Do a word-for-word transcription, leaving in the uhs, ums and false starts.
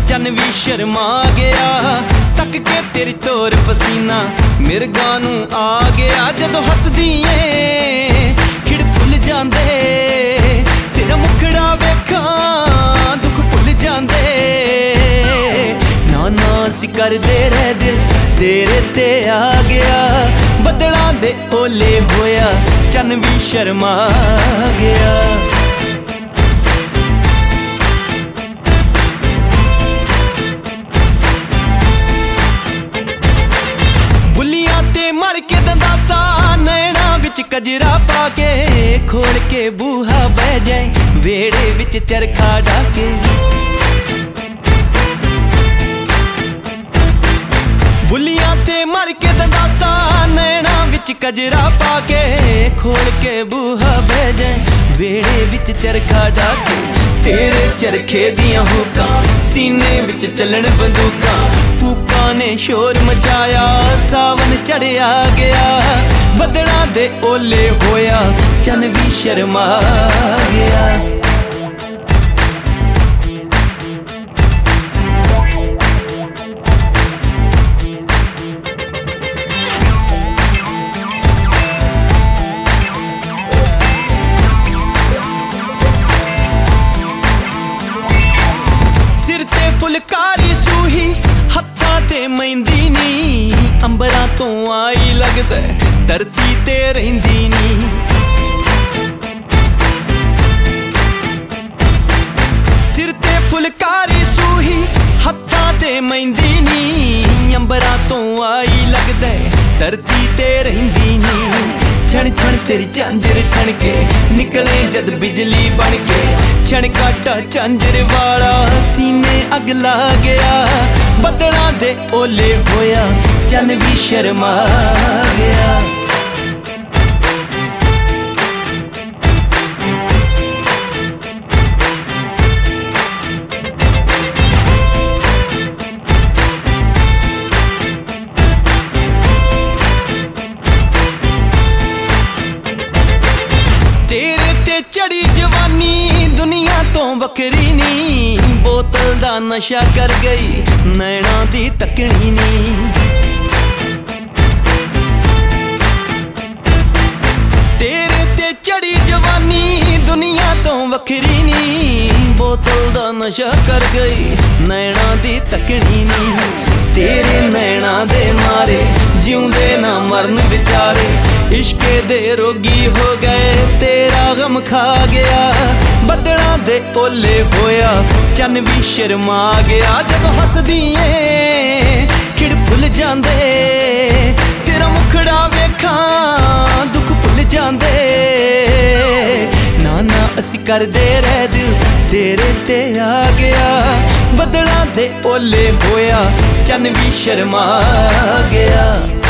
चन भी शर्मा गया। तक के तेरी तोर पसीना मिर्गा नू आ गया। जदों हसदी ऐ खिड़ भुल जांदे, तेरा मुखड़ा वेखां दुख भुल जांदे। ना ना असीं करदे रह दिल तेरे ते आ गया। बदलां दे ओले होया चन भी शर्मा गया। बुलियां ते मल के दंदासा नैना विच कजरा पाके, खोल के बूहा बह जाए वेड़े विच चरखा डाके। बुलियां ते मल के दंदासा नैना विच कजरा पाके, खोल के बूहा बह जाए वेड़े विच चरखा डाके। तेरे चरखे दियां हुक्कां सीने विच चलन बंदूकां, पूकां ने शोर मचाया सावन चढ़िया गया। बदलां दे ओले होया चन भी शर्मा गया। सिर ते फुलकारी सूही हत्थां ते मैंदी नी, अंबरां तो आई लगदा धरती ते रहिंदी नी। सिर ते फुलकारी सूही हत्थां ते मैंदी नी, अंबरां तो आई लगदा धरती ते रहिंदी नी। छण छण तेरी झांजर छण के निकले जद बिजली बन के, छण काटा झांजर वाला सीने अग ला गया। बदलां दे ओले होया चन भी शर्मा गया। तेरे ते चढ़ी जवानी दुनिया तो वखरी नी, बोतल दा नशा कर गई नैना दी तकनी नी। तेरे ते चढ़ी जवानी दुनिया तो वखरी नी, बोतल दा नशा कर गई नैना दी तकनी नी। तेरे नैना दे मारे जिउंदे ना मरन बेचारे, इश्के दे रोगी हो गए तेरा गम खा गया। बदलां दे ओले होया चन भी शर्मा गया। जदों हसदी ऐ खिड़ भुल जांदे, तेरा मुखड़ा वेखां दुख भुल जांदे। ना ना असीं करदे रह दिल तेरे ते आ गया। बदलां दे ओले होया चन भी शर्मा गया।